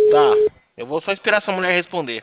Tá. Eu vou só esperar essa mulher responder.